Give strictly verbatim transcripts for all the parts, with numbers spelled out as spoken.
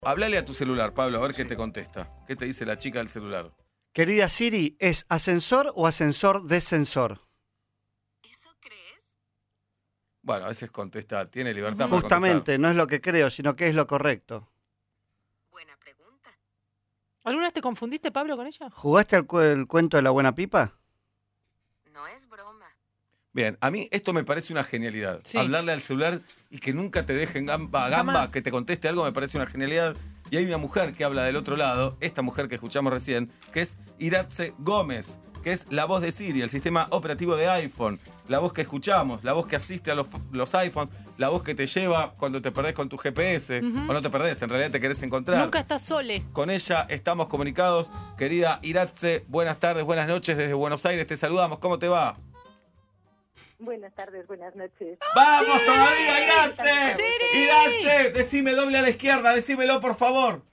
Hablale a tu celular, Pablo, a ver qué te contesta. ¿Qué te dice la chica del celular? Querida Siri, ¿es ascensor o ascensor descensor? ¿Eso crees? Bueno, a veces contesta, tiene libertad Uh-huh. para Justamente, contestar. no es lo que creo, sino que es lo correcto. Buena pregunta. ¿Alguna vez te confundiste, Pablo, con ella? ¿Jugaste al cu- el cuento de la buena pipa? No es broma. Bien, a mí esto me parece una genialidad. Sí. Hablarle al celular y que nunca te dejen gamba, gamba, Jamás. que te conteste algo me parece una genialidad. Y hay una mujer que habla del otro lado, esta mujer que escuchamos recién, que es Iratze Gómez, que es la voz de Siri, el sistema operativo de iPhone, la voz que escuchamos, la voz que asiste a los, los iPhones, la voz que te lleva cuando te perdés con tu G P S, Ujú. o no te perdés, en realidad te querés encontrar. Nunca estás sole. Con ella estamos comunicados. Querida Iratze, buenas tardes, buenas noches desde Buenos Aires, te saludamos, ¿cómo te va? Buenas tardes, buenas noches. ¡Vamos todavía, Iratze! ¡Siri! ¡Iratze! Decime doble a la izquierda, decímelo por favor.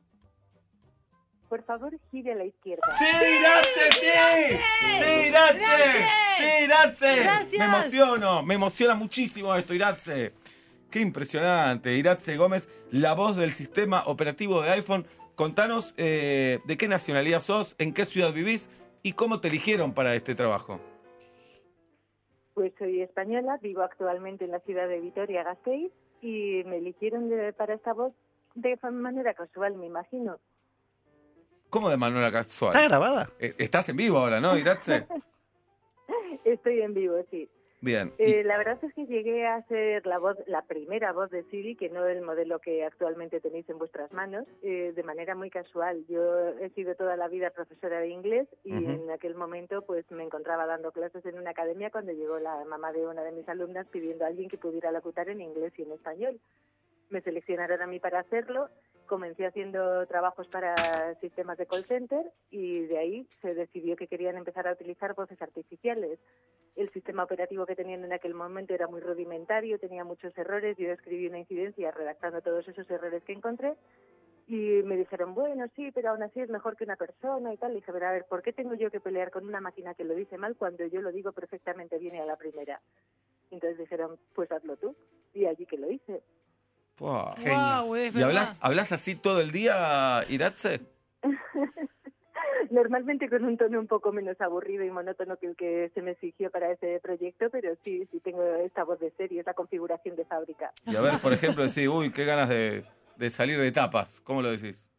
Por favor, gire a la izquierda. ¡Sí, Iratze, sí! ¡Sí, Iratze! Gracias. ¡Sí, Iratze! Gracias. Me emociono, me emociona muchísimo esto, Iratze. Qué impresionante. Iratze Gómez, la voz del sistema operativo de iPhone. Contanos eh, de qué nacionalidad sos, en qué ciudad vivís y cómo te eligieron para este trabajo. Pues soy española, vivo actualmente en la ciudad de Vitoria-Gasteiz y me eligieron de- para esta voz de manera casual, me imagino. ¿Cómo de manera casual? ¿Está grabada? Eh, Estás en vivo ahora, ¿no, Iratze? Estoy en vivo, sí. Bien. Y- Eh, la verdad es que llegué a ser la voz, la primera voz de Siri, que no el modelo que actualmente tenéis en vuestras manos, eh, de manera muy casual. Yo he sido toda la vida profesora de inglés y Ujú. en aquel momento pues me encontraba dando clases en una academia cuando llegó la mamá de una de mis alumnas pidiendo a alguien que pudiera locutar en inglés y en español. Me seleccionaron a mí para hacerlo, comencé haciendo trabajos para sistemas de call center y de ahí se decidió que querían empezar a utilizar voces artificiales. El sistema operativo que tenían en aquel momento era muy rudimentario, tenía muchos errores, yo escribí una incidencia redactando todos esos errores que encontré y me dijeron, bueno, sí, pero aún así es mejor que una persona y tal. Y dije, pero a ver, ¿por qué tengo yo que pelear con una máquina que lo dice mal cuando yo lo digo perfectamente bien y a la primera? Entonces dijeron, pues hazlo tú. Y allí que lo hice. Buah. Guau, es ¿Y verdad. hablas, hablas así todo el día, Iratze? Normalmente con un tono un poco menos aburrido y monótono que el que se me exigió para ese proyecto, pero sí, sí tengo esta voz de serie, esta configuración de fábrica. Y a ver, por ejemplo, decís, uy, qué ganas de, de salir de tapas. ¿Cómo lo decís?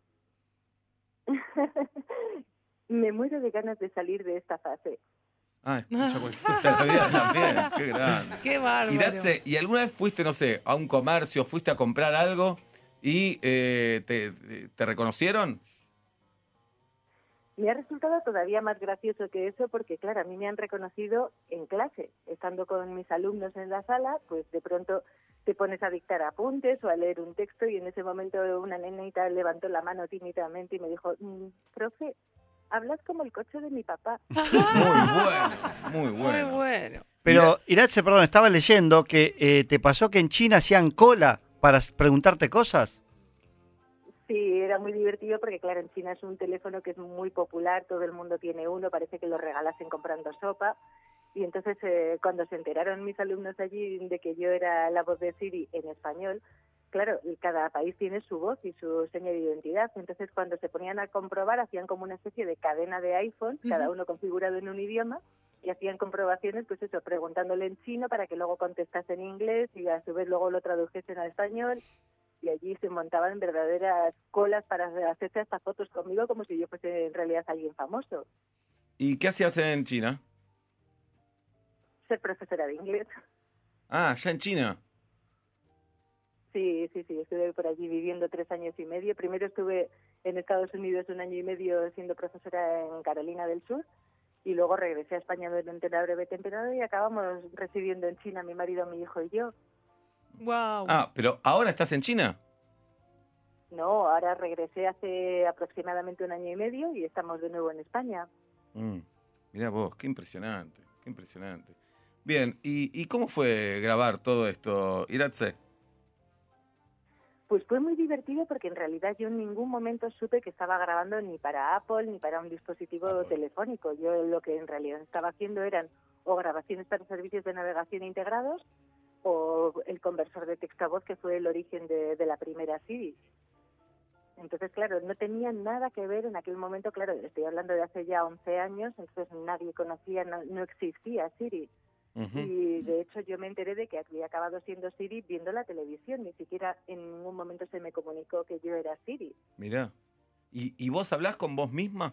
Me muero de ganas de salir de esta fase. Ah, escucha cualquier cosa de la vida también. Qué grande. Qué bárbaro. Iratze, ¿y alguna vez fuiste, no sé, a un comercio, fuiste a comprar algo y eh, te, te reconocieron? Me ha resultado todavía más gracioso que eso porque, claro, a mí me han reconocido en clase. Estando con mis alumnos en la sala, pues de pronto te pones a dictar apuntes o a leer un texto y en ese momento una nenita levantó la mano tímidamente y me dijo, mm, profe, hablas como el coche de mi papá. Muy bueno, muy Muy bueno. bueno. Pero, Iratze, perdón, estaba leyendo que eh, te pasó que en China hacían cola para s- preguntarte cosas. Sí, era muy divertido porque, claro, en China es un teléfono que es muy popular, todo el mundo tiene uno, parece que lo regalasen comprando sopa. Y entonces, eh, cuando se enteraron mis alumnos allí de que yo era la voz de Siri en español, claro, cada país tiene su voz y su seña de identidad. Entonces, cuando se ponían a comprobar, hacían como una especie de cadena de iPhone, cada Ujú. uno configurado en un idioma, y hacían comprobaciones, pues eso, preguntándole en chino para que luego contestase en inglés y a su vez luego lo tradujesen al español. Y allí se montaban verdaderas colas para hacerse hasta fotos conmigo como si yo fuese en realidad alguien famoso. ¿Y qué hacías en China? Ser profesora de inglés. Ah, ya en China. Sí, sí, sí, estuve por allí viviendo tres años y medio. Primero estuve en Estados Unidos un año y medio siendo profesora en Carolina del Sur y luego regresé a España durante una breve temporada y acabamos residiendo en China, mi marido, mi hijo y yo. Wow. Ah, pero ¿ahora estás en China? No, ahora regresé hace aproximadamente un año y medio y estamos de nuevo en España. Mm, mirá vos, qué impresionante, qué impresionante. Bien, ¿y, y cómo fue grabar todo esto, Iratze? Pues fue muy divertido porque en realidad yo en ningún momento supe que estaba grabando ni para Apple ni para un dispositivo Apple. telefónico. Yo lo que en realidad estaba haciendo eran o grabaciones para servicios de navegación integrados o el conversor de texto a voz, que fue el origen de, de la primera Siri. Entonces, claro, no tenía nada que ver en aquel momento, claro, estoy hablando de hace ya once años, entonces nadie conocía, no, no existía Siri. Ujú. Y de hecho yo me enteré de que había acabado siendo Siri viendo la televisión, ni siquiera en ningún momento se me comunicó que yo era Siri. Mirá. ¿Y, ¿Y vos hablás con vos misma?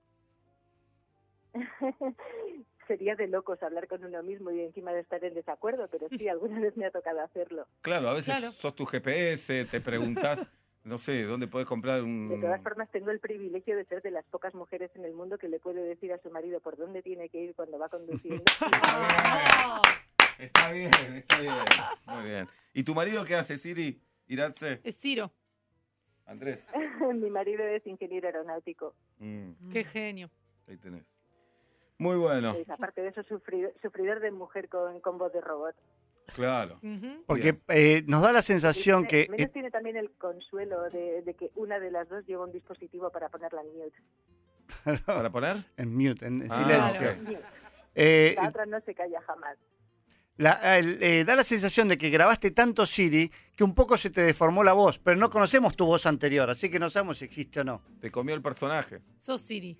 Sería de locos hablar con uno mismo y encima de estar en desacuerdo, pero sí, alguna vez me ha tocado hacerlo. Claro, a veces Claro. sos tu G P S, te preguntás, no sé, ¿dónde podés comprar un...? De todas formas, tengo el privilegio de ser de las pocas mujeres en el mundo que le puede decir a su marido por dónde tiene que ir cuando va conduciendo. ¡Vamos! Está bien, está bien. Muy bien. ¿Y tu marido qué hace, Siri? Iratze, Es Ciro. Andrés. Mi marido es ingeniero aeronáutico. Mm, Qué genio. ahí tenés. Muy bueno, Es, aparte de eso, sufrido- sufridor de mujer con, con voz de robot. claro. Ujú. Porque eh, nos da la sensación Y que... tiene- menos tiene también el consuelo de, de que una de las dos lleva un dispositivo para ponerla en mute. ¿Para poner? en mute, en Ah, silencio. ok. Mute. Eh, La otra no se calla jamás. la- el- eh, da la sensación de que grabaste tanto Siri que un poco se te deformó la voz, pero no conocemos tu voz anterior, así que no sabemos si existe o no. Te comió el personaje. Sos Siri.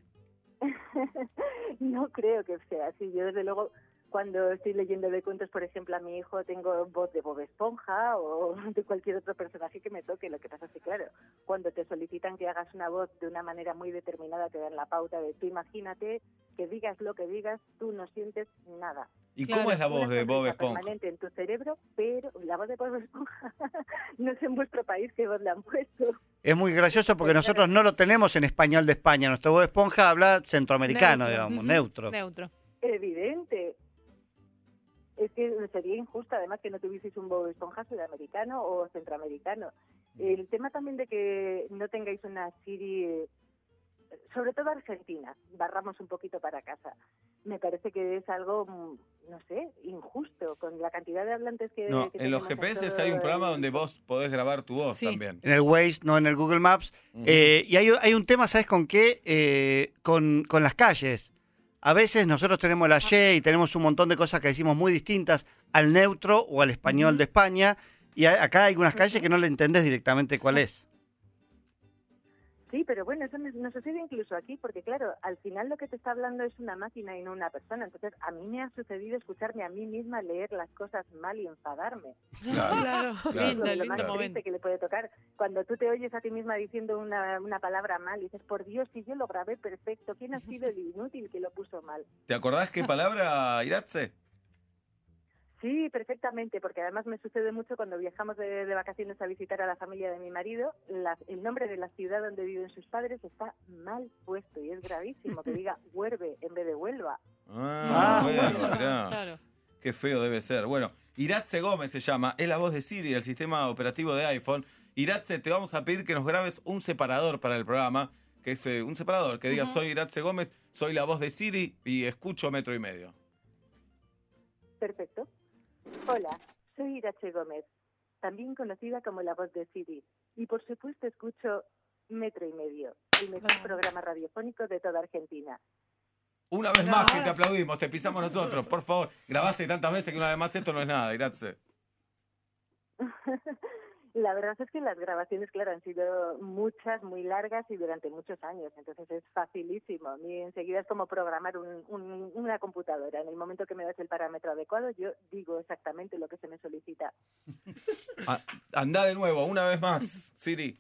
No creo que sea así. Yo, desde luego, cuando estoy leyendo de cuentos, por ejemplo, a mi hijo, tengo voz de Bob Esponja o de cualquier otro personaje que me toque. Lo que pasa es que, claro, cuando te solicitan que hagas una voz de una manera muy determinada, te dan la pauta de tú imagínate que digas lo que digas, tú no sientes nada. ¿Y Claro. cómo es la voz Una de Bob sonrisa Esponja? permanente en tu cerebro, pero la voz de Bob Esponja no sé en vuestro país qué voz le han puesto. Es muy gracioso porque Pues nosotros no lo tenemos en español de España. Nuestro Bob Esponja habla centroamericano, Neutro. digamos, Ujú. neutro. Neutro. Evidente. Es que sería injusto, además, que no tuvieseis un Bob Esponja sudamericano o centroamericano. El tema también de que no tengáis una Siri, eh, sobre todo argentina, barramos un poquito para casa. Me parece que es algo, mm, no sé, injusto, con la cantidad de hablantes que... No, que en los tenemos G P S todo hay un programa el- donde vos podés grabar tu voz Sí. también. En el Waze, no en el Google Maps. Ujú. Eh, y hay, hay un tema, ¿sabes con qué? Eh, con, con las calles. A veces nosotros tenemos la Y y tenemos un montón de cosas que decimos muy distintas al neutro o al español de España. Y a- acá hay unas calles que no le entendés directamente cuál es. Sí, pero bueno, eso nos, nos sucede incluso aquí, porque claro, al final lo que te está hablando es una máquina y no una persona. Entonces, a mí me ha sucedido escucharme a mí misma leer las cosas mal y enfadarme. Claro, Claro. claro. Lindo, Lo lindo más triste momento. que le puede tocar. Cuando tú te oyes a ti misma diciendo una, una palabra mal y dices, por Dios, si yo lo grabé perfecto, ¿quién ha sido el inútil que lo puso mal? ¿Te acordás qué palabra, Iratze? Sí, perfectamente, porque además me sucede mucho cuando viajamos de, de vacaciones a visitar a la familia de mi marido. La- el nombre de la ciudad donde viven sus padres está mal puesto y es gravísimo que diga Huerve en vez de Huelva. Ah, Ah, bueno, bueno. mirá. Claro. Qué feo debe ser. Bueno, Iratze Gómez se llama, es la voz de Siri del sistema operativo de iPhone. Iratze, te vamos a pedir que nos grabes un separador para el programa, que es eh, un separador que diga Ujú. soy Iratze Gómez, soy la voz de Siri y escucho metro y medio. Perfecto. Hola, soy Irache Gómez, también conocida como la voz de Siri. Y por supuesto escucho Metro y Medio, el mejor Wow. programa radiofónico de toda Argentina. Una vez más que te Gracias. aplaudimos, te pisamos nosotros, por favor. Grabaste tantas veces que una vez más esto no es nada, Iratze. La verdad es que las grabaciones, claro, han sido muchas, muy largas y durante muchos años, entonces es facilísimo. A mí enseguida es como programar un- un- una computadora. En el momento que me das el parámetro adecuado, yo digo exactamente lo que se me solicita. Ah, andá de nuevo, una vez más, Siri.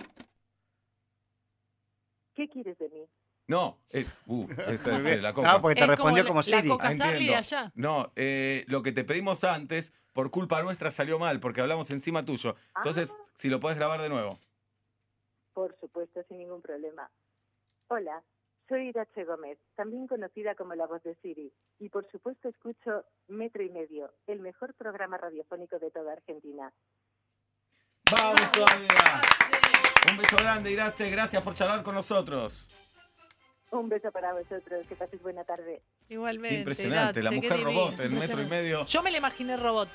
¿Qué quieres de mí? No, eh, uh, esta es eh, la Ah, coca. porque te Es respondió la- como La Siri. Coca Ah, Sarli de entiendo. allá. No, eh, lo que te pedimos antes, por culpa nuestra salió mal, porque hablamos encima tuyo. Entonces, Ah. si lo puedes grabar de nuevo. Por supuesto, sin ningún problema. Hola, soy Irache Gómez, también conocida como la voz de Siri. Y por supuesto escucho Metro y Medio, el mejor programa radiofónico de toda Argentina. ¡Vamos todavía! Un beso grande, Iratze. Gracias por charlar con nosotros. Un beso para vosotros, que paséis buena tarde. Igualmente. Impresionante, la Iratze, qué mujer robot divino. en metro y medio. Yo me la imaginé robot.